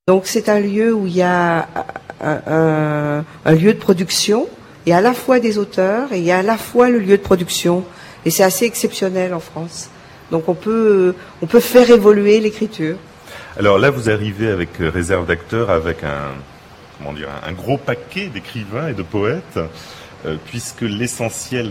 Donc c'est un lieu où il y a un lieu de production, il y a à la fois des auteurs et il y a à la fois le lieu de production. Et c'est assez exceptionnel en France. Donc on peut faire évoluer l'écriture. Alors là, vous arrivez avec Réserve d'acteurs, avec un gros paquet d'écrivains et de poètes, puisque l'essentiel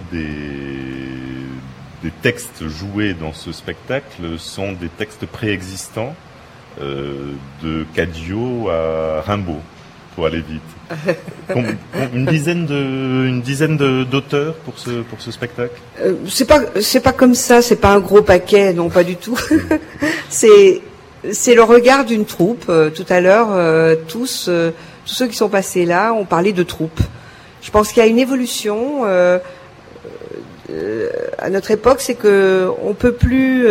des textes joués dans ce spectacle sont des textes préexistants, de Cadio à Rimbaud, pour aller vite. Une dizaine d'auteurs pour ce spectacle. C'est pas comme ça, c'est pas un gros paquet, non, pas du tout. C'est le regard d'une troupe. Tout à l'heure, tous ceux qui sont passés là ont parlé de troupe. Je pense qu'il y a une évolution à notre époque, c'est que on peut plus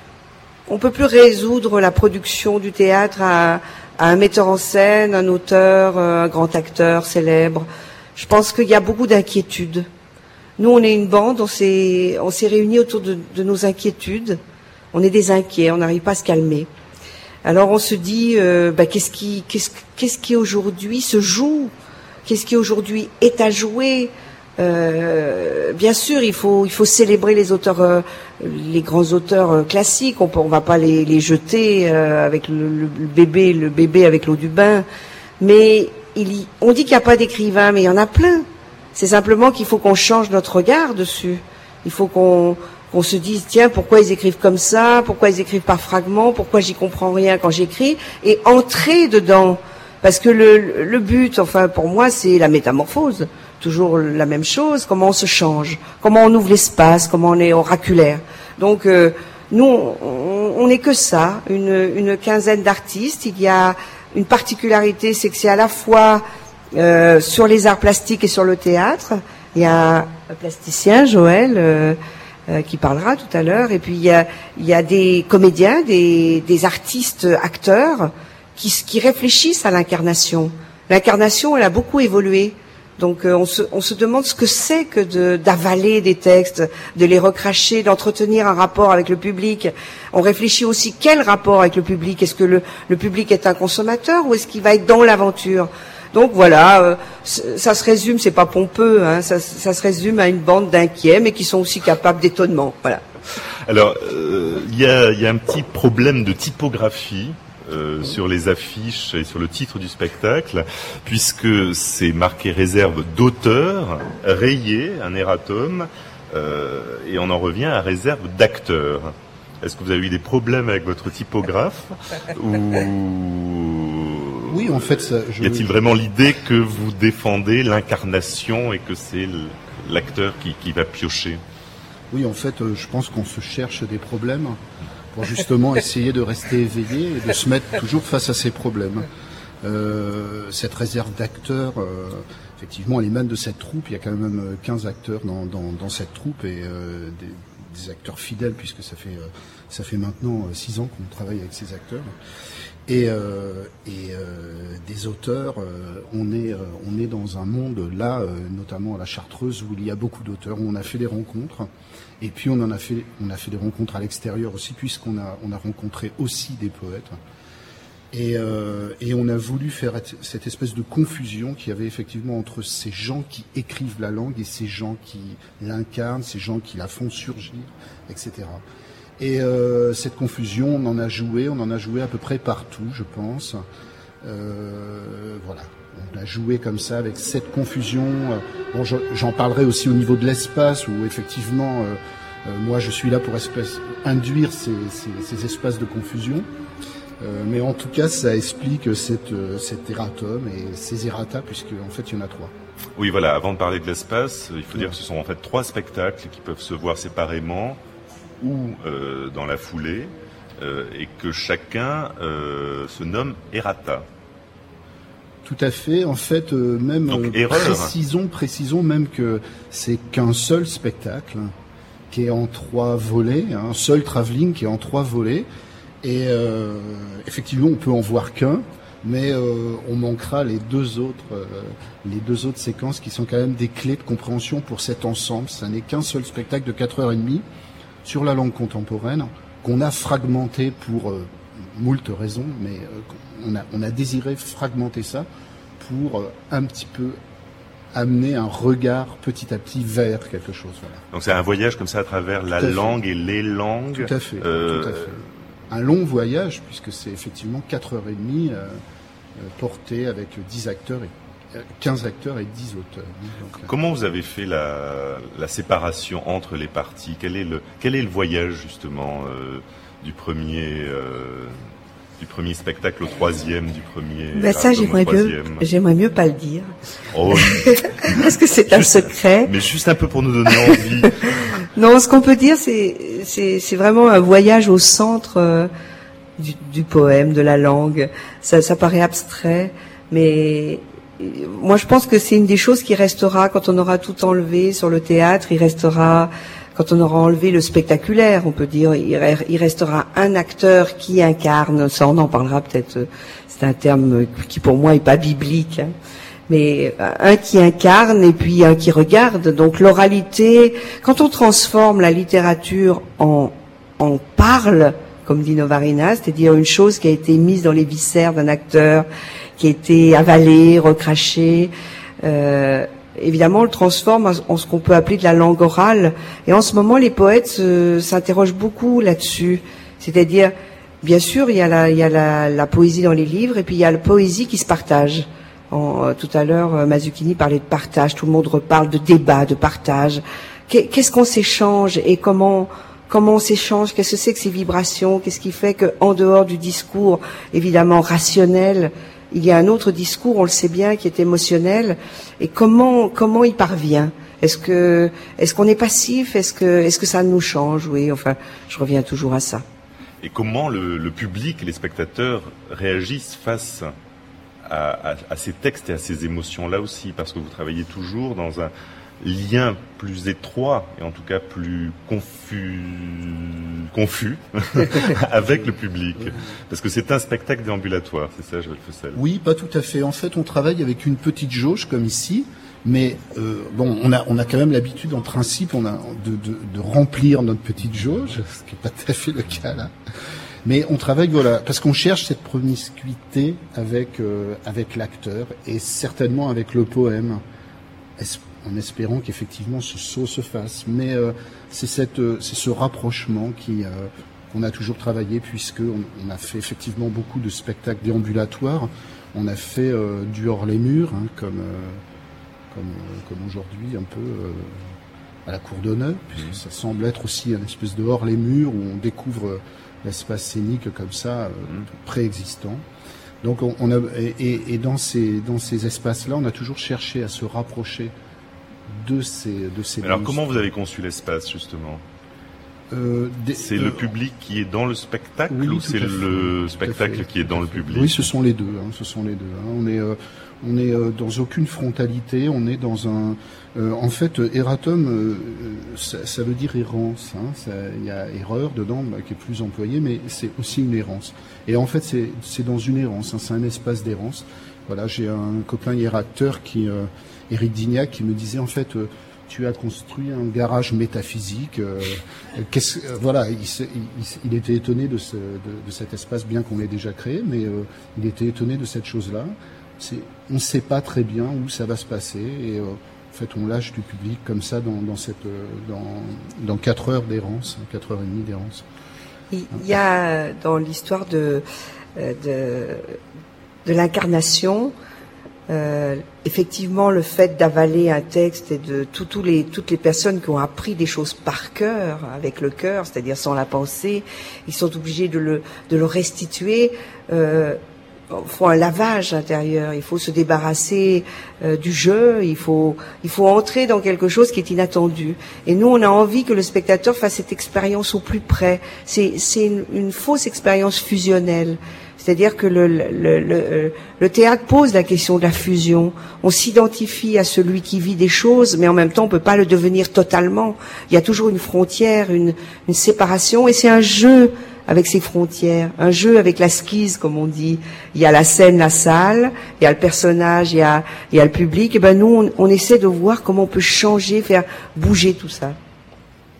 résoudre la production du théâtre à un metteur en scène, un auteur, un grand acteur célèbre. Je pense qu'il y a beaucoup d'inquiétudes. Nous, on est une bande, on s'est réunis autour de nos inquiétudes. On est des inquiets, on n'arrive pas à se calmer. Alors on se dit, qu'est-ce qui aujourd'hui se joue? Qu'est-ce qui aujourd'hui est à jouer? Bien sûr, il faut célébrer les auteurs, les grands auteurs classiques. On va pas les jeter avec le bébé avec l'eau du bain. Mais on dit qu'il n'y a pas d'écrivains, mais il y en a plein. C'est simplement qu'il faut qu'on change notre regard dessus. Il faut qu'on se dise, tiens, pourquoi ils écrivent comme ça? Pourquoi ils écrivent par fragments? Pourquoi j'y comprends rien quand j'écris? Et entrer dedans. Parce que le but, enfin, pour moi, c'est la métamorphose. Toujours la même chose. Comment on se change? Comment on ouvre l'espace? Comment on est oraculaire? Donc, nous, on n'est que ça. Une quinzaine d'artistes. Il y a une particularité, c'est que c'est à la fois sur les arts plastiques et sur le théâtre. Il y a un plasticien, Joël, qui parlera tout à l'heure. Et puis, il y a des comédiens, des artistes, acteurs, qui réfléchissent à l'incarnation. L'incarnation, elle a beaucoup évolué. Donc on se demande ce que c'est que d'avaler des textes, de les recracher, d'entretenir un rapport avec le public. On réfléchit aussi quel rapport avec le public. Est-ce que le public est un consommateur ou est-ce qu'il va être dans l'aventure? Donc voilà, ça se résume, c'est pas pompeux, hein, ça se résume à une bande d'inquiets, mais qui sont aussi capables d'étonnement. Voilà. Alors, il y a un petit problème de typographie. Sur les affiches et sur le titre du spectacle, puisque c'est marqué réserve d'auteur, rayé, un erratum, et on en revient à réserve d'acteur. Est-ce que vous avez eu des problèmes avec votre typographe ou... Oui, en fait... Y a-t-il vraiment l'idée que vous défendez l'incarnation et que c'est l'acteur qui va piocher? Oui, en fait, je pense qu'on se cherche des problèmes pour justement essayer de rester éveillé et de se mettre toujours face à ces problèmes. Cette réserve d'acteurs, effectivement, elle émane de cette troupe. Il y a quand même 15 acteurs dans cette troupe et des acteurs fidèles, puisque ça fait maintenant 6 ans qu'on travaille avec ces acteurs. Et des auteurs, on est dans un monde là, notamment à la Chartreuse, où il y a beaucoup d'auteurs, où on a fait des rencontres. Et puis on a fait des rencontres à l'extérieur aussi, puisqu'on a rencontré aussi des poètes. Et on a voulu faire cette espèce de confusion qu'il y avait effectivement entre ces gens qui écrivent la langue et ces gens qui l'incarnent, ces gens qui la font surgir, etc. Et cette confusion, on en a joué à peu près partout, je pense. Voilà. On a joué comme ça avec cette confusion. Bon, j'en parlerai aussi au niveau de l'espace où effectivement, moi je suis là pour induire ces espaces de confusion. Mais en tout cas, ça explique cet erratum et ces errata, puisque en fait il y en a 3. Oui, voilà. Avant de parler de l'espace, il faut dire que ce sont en fait 3 spectacles qui peuvent se voir séparément ou dans la foulée, et que chacun se nomme errata. Tout à fait. En fait, même donc, précisons même que c'est qu'un seul spectacle qui est en 3 volets, un seul travelling qui est en 3 volets. Et effectivement, on peut en voir qu'un, mais on manquera les deux autres séquences qui sont quand même des clés de compréhension pour cet ensemble. Ça n'est qu'un seul spectacle de 4h30 sur la langue contemporaine qu'on a fragmenté pour moult raisons, mais on a désiré fragmenter ça pour un petit peu amener un regard petit à petit vers quelque chose. Voilà. Donc c'est un voyage comme ça à travers la langue et les langues. Tout à fait. Tout à fait. Un long voyage, puisque c'est effectivement 4h30 porté avec 10 acteurs, 15 acteurs et 10 auteurs. Donc, comment vous avez fait la séparation entre les parties? Quel est le voyage justement du premier spectacle au troisième, du premier ça, j'aimerais mieux pas le dire. Oh, parce que c'est un secret. Mais juste un peu pour nous donner envie. Non, ce qu'on peut dire, c'est vraiment un voyage au centre du poème, de la langue. Ça paraît abstrait, mais moi je pense que c'est une des choses qui restera quand on aura tout enlevé sur le théâtre. Il restera, quand on aura enlevé le spectaculaire, on peut dire, il restera un acteur qui incarne. Ça, on en parlera peut-être. C'est un terme qui pour moi est pas biblique, hein. Mais un qui incarne et puis un qui regarde. Donc l'oralité, quand on transforme la littérature en parle, comme dit Novarina, c'est-à-dire une chose qui a été mise dans les viscères d'un acteur, qui a été avalée, recrachée, évidemment on le transforme en ce qu'on peut appeler de la langue orale. Et en ce moment les poètes s'interrogent beaucoup là-dessus. C'est-à-dire, bien sûr, il y a la poésie dans les livres, et puis il y a la poésie qui se partage. Tout à l'heure, Mazzucchini parlait de partage, tout le monde reparle de débat, de partage. Qu'est-ce qu'on s'échange et comment on s'échange? Qu'est-ce que c'est que ces vibrations? Qu'est-ce qui fait qu'en dehors du discours, évidemment rationnel, il y a un autre discours, on le sait bien, qui est émotionnel? Et comment il parvient? Est-ce qu'on est passif? Est-ce que ça nous change? Oui, enfin, je reviens toujours à ça. Et comment le public, les spectateurs réagissent face à ces textes et à ces émotions-là aussi, parce que vous travaillez toujours dans un lien plus étroit et en tout cas plus confus avec le public, parce que c'est un spectacle déambulatoire, c'est ça, Joël Fessel? Oui, pas tout à fait. En fait, on travaille avec une petite jauge comme ici, mais on a quand même l'habitude, en principe, de remplir notre petite jauge, ce qui n'est pas tout à fait le cas là. Mais on travaille, voilà, parce qu'on cherche cette promiscuité avec l'acteur et certainement avec le poème, en espérant qu'effectivement ce saut se fasse. Mais c'est ce rapprochement qu'on a toujours travaillé, puisque on a fait effectivement beaucoup de spectacles déambulatoires. On a fait du hors les murs, hein, comme aujourd'hui un peu à la Cour d'honneur, puisque ça semble être aussi une espèce de hors les murs où on découvre l'espace scénique comme ça, préexistant. Donc et dans ces espaces-là, on a toujours cherché à se rapprocher de ces. Alors comment vous avez conçu l'espace justement? C'est le public qui est dans le spectacle, oui, ou c'est le spectacle qui est dans le public? Oui, ce sont les deux. On est dans aucune frontalité. On est dans un. En fait, erratum, ça veut dire errance. Il y a erreur dedans, qui est plus employé, mais c'est aussi une errance. Et en fait, c'est dans une errance. C'est un espace d'errance. Voilà, j'ai un copain hier acteur Éric Dignac, qui me disait en fait. Tu as construit un garage métaphysique. Voilà, il était étonné de cet espace, bien qu'on l'ait déjà créé, mais il était étonné de cette chose-là. On ne sait pas très bien où ça va se passer, et en fait, on lâche du public comme ça dans 4 heures d'errance, 4h30 d'errance. Il y a dans l'histoire de l'incarnation. Effectivement, le fait d'avaler un texte et de toutes les personnes qui ont appris des choses par cœur, avec le cœur, c'est-à-dire sans la pensée, ils sont obligés de le restituer. Faut un lavage intérieur. Il faut se débarrasser du jeu. Il faut entrer dans quelque chose qui est inattendu. Et nous, on a envie que le spectateur fasse cette expérience au plus près. C'est une fausse expérience fusionnelle. C'est-à-dire que le théâtre pose la question de la fusion. On s'identifie à celui qui vit des choses, mais en même temps, on peut pas le devenir totalement. Il y a toujours une frontière, une séparation, et c'est un jeu avec ces frontières, un jeu avec la skise, comme on dit. Il y a la scène, la salle, il y a le personnage, il y a le public. Et ben nous, on essaie de voir comment on peut changer, faire bouger tout ça.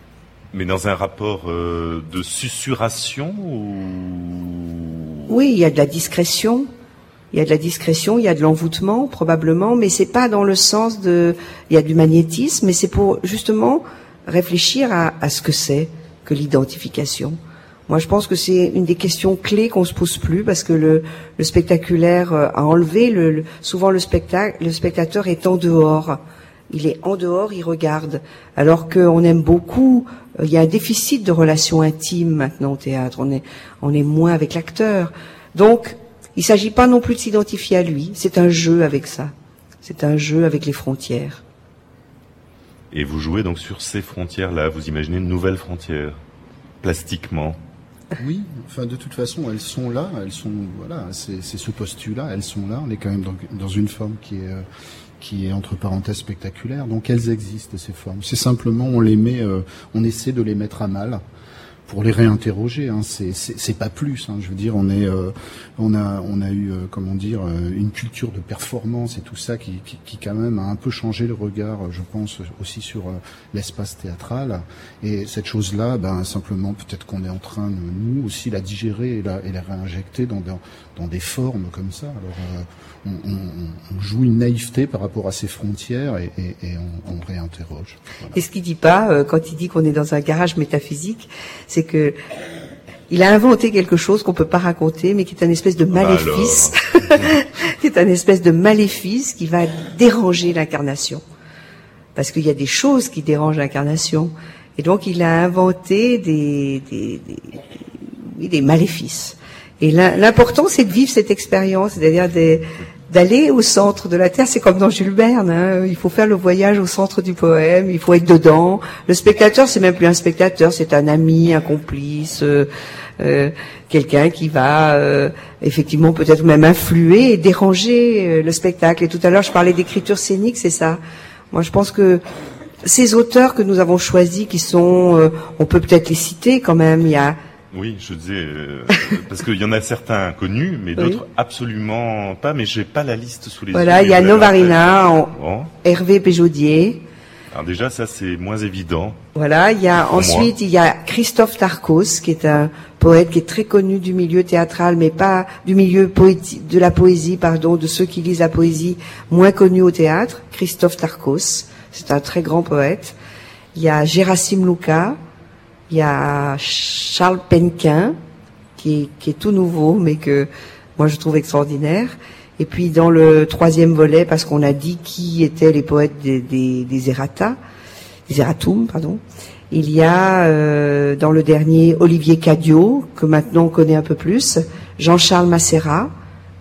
Mais dans un rapport de susurration ou... Oui, il y a de la discrétion. Il y a de la discrétion, il y a de l'envoûtement, probablement, mais c'est pas dans le sens de... Il y a du magnétisme, mais c'est pour, justement, réfléchir à ce que c'est que l'identification. Moi, je pense que c'est une des questions clés qu'on se pose plus, parce que le spectaculaire a enlevé souvent le spectateur est en dehors. Il est en dehors, il regarde. Alors qu'on aime beaucoup, il y a un déficit de relations intimes maintenant au théâtre. On est moins avec l'acteur. Donc, il s'agit pas non plus de s'identifier à lui. C'est un jeu avec ça. C'est un jeu avec les frontières. Et vous jouez donc sur ces frontières-là. Vous imaginez une nouvelle frontière, plastiquement. Oui, enfin de toute façon, elles sont là. Elles sont, voilà, c'est ce postulat. Elles sont là. On est quand même dans une forme qui est entre parenthèses spectaculaire. Donc elles existent, ces formes. C'est simplement, on essaie de les mettre à mal pour les réinterroger. Hein. C'est pas plus. Hein. Je veux dire, on a eu, comment dire, une culture de performance et tout ça qui quand même a un peu changé le regard, je pense, aussi sur l'espace théâtral. Et cette chose-là, simplement, peut-être qu'on est en train de, nous aussi, la digérer et la réinjecter dans des formes comme ça. Alors, on joue une naïveté par rapport à ces frontières et on réinterroge. Voilà. Et ce qu'il dit pas, quand il dit qu'on est dans un garage métaphysique, c'est que il a inventé quelque chose qu'on peut pas raconter, mais qui est un espèce de maléfice, qui est un espèce de maléfice qui va déranger l'incarnation. Parce qu'il y a des choses qui dérangent l'incarnation. Et donc, il a inventé des maléfices. Et l'important, c'est de vivre cette expérience, c'est-à-dire d'aller au centre de la Terre. C'est comme dans Jules Verne, hein. Il faut faire le voyage au centre du poème, il faut être dedans. Le spectateur, c'est même plus un spectateur, c'est un ami, un complice, quelqu'un qui va effectivement peut-être même influer et déranger le spectacle. Et tout à l'heure, je parlais d'écriture scénique, c'est ça. Moi, je pense que ces auteurs que nous avons choisis, qui sont, on peut peut-être les citer quand même, il y a... Oui, je disais, parce qu'il y en a certains connus, mais d'autres absolument pas, mais j'ai pas la liste sous les yeux. Voilà, il y a Novarina, Hervé Péjaudier. Alors déjà, ça c'est moins évident. Voilà, il y a ensuite, il y a Christophe Tarkos, qui est un poète qui est très connu du milieu théâtral, mais pas du milieu de la poésie, pardon, de ceux qui lisent la poésie, moins connu au théâtre. Christophe Tarkos, c'est un très grand poète. Il y a Gérasime Lucas. Il y a Charles Penquin, qui est tout nouveau, mais que moi je trouve extraordinaire. Et puis dans le troisième volet, parce qu'on a dit qui étaient les poètes des Erratum, pardon. Il y a dans le dernier Olivier Cadiot, que maintenant on connaît un peu plus, Jean-Charles Macérat,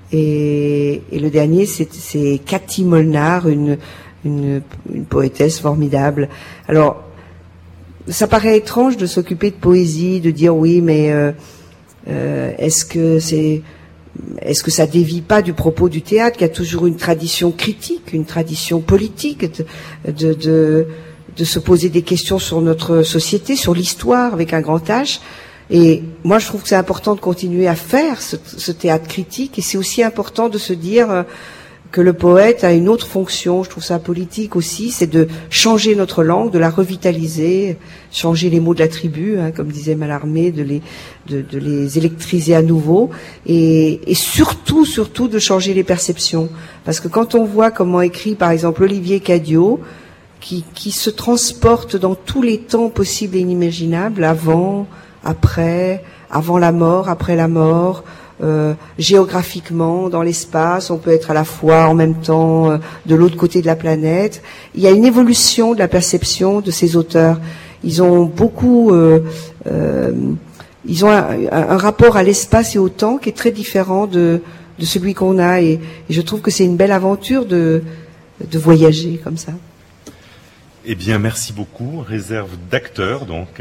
et le dernier c'est Cathy Molnar, une poétesse formidable. Alors ça paraît étrange de s'occuper de poésie, de dire oui, mais est-ce que ça dévie pas du propos du théâtre, qui a toujours une tradition critique, une tradition politique, de se poser des questions sur notre société, sur l'histoire avec un grand H. Et moi, je trouve que c'est important de continuer à faire ce théâtre critique, et c'est aussi important de se dire que le poète a une autre fonction, je trouve ça politique aussi, c'est de changer notre langue, de la revitaliser, changer les mots de la tribu, hein, comme disait Mallarmé, de les électriser à nouveau, et surtout de changer les perceptions. Parce que quand on voit comment écrit par exemple Olivier Cadiot, qui se transporte dans tous les temps possibles et inimaginables, avant, après, avant la mort, après la mort, géographiquement, dans l'espace, on peut être à la fois en même temps de l'autre côté de la planète. Il y a une évolution de la perception de ces auteurs. Ils ont beaucoup, ils ont un rapport à l'espace et au temps qui est très différent de celui qu'on a, et je trouve que c'est une belle aventure de voyager comme ça. Eh bien, merci beaucoup. Réserve d'acteurs, donc.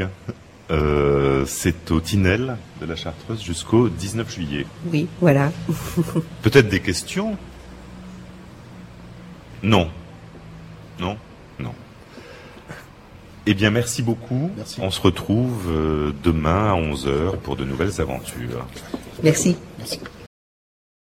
C'est au Tinel de la Chartreuse jusqu'au 19 juillet. Oui, voilà. Peut-être des questions ? Non. Eh bien, merci beaucoup. Merci. On se retrouve demain à 11h pour de nouvelles aventures. Merci. Merci.